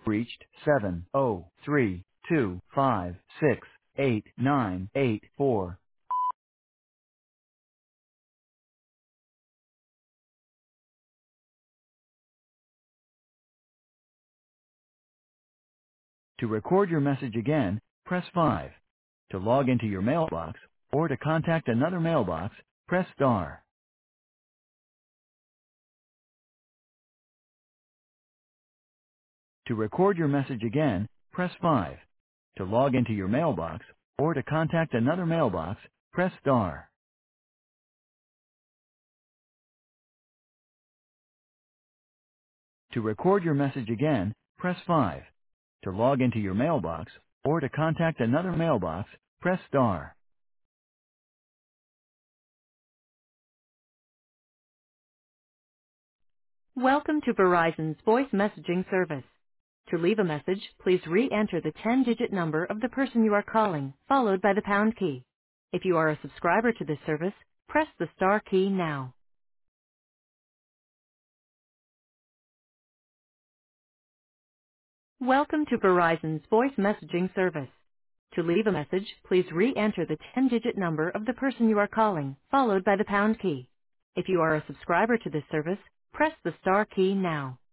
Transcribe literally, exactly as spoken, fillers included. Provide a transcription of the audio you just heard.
Reached seven oh three two five six eight nine eight four. To record your message again, press five. To log into your mailbox, or to contact another mailbox, press star. To record your message again, press five. To log into your mailbox, or to contact another mailbox, press star. To record your message again, press five. To log into your mailbox, or to contact another mailbox, press star. Welcome to Verizon's voice messaging service. To leave a message, please re-enter the ten-digit number of the person you are calling, followed by the pound key. If you are a subscriber to this service, press the star key now. Welcome to Verizon's voice messaging service. To leave a message, please re-enter the ten-digit number of the person you are calling, followed by the pound key. If you are a subscriber to this service, press the star key now.